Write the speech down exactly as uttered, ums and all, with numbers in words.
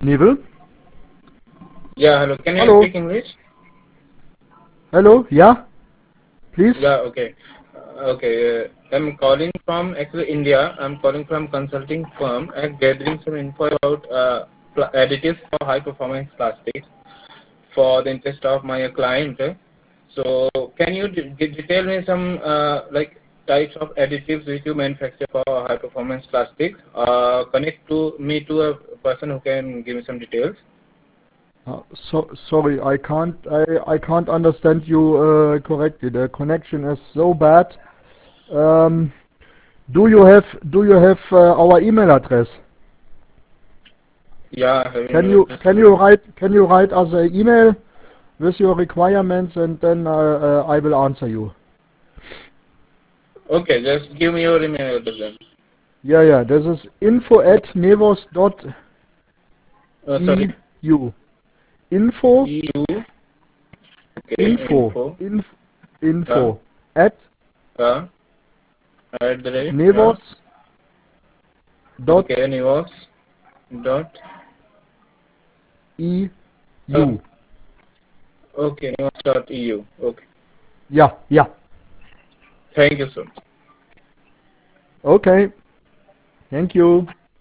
Knievel? Yeah, hello. Can you Hello? speak English? Hello? Yeah? Please? Yeah, okay. Uh, okay. Uh, I'm calling from actually India. I'm calling from consulting firm and gathering some info about uh, pl- additives for high performance plastics for the interest of my client. So can you de- de- detail me some uh, like types of additives which you manufacture for high performance plastics? Uh, connect to me to a person who can give me some details. Uh, so sorry, I can't I, I can't understand you uh, correctly. The connection is so bad. Um, do you have do you have uh, our email address? Yeah, having Can a you address. can you write can you write us an email with your requirements, and then uh, uh, I will answer you. Okay, just give me your email address then. Yeah, yeah. This is info at nevos dot Uh, sorry. e u. Info E U. Okay. info Info. inf, Yeah. info at Yeah. At the rate. Yeah. nevos dot Okay. Nivos. Dot. e Uh, u. okay. Nivos dot E U. Okay. Yeah, yeah. Thank you so much. Okay. Thank you.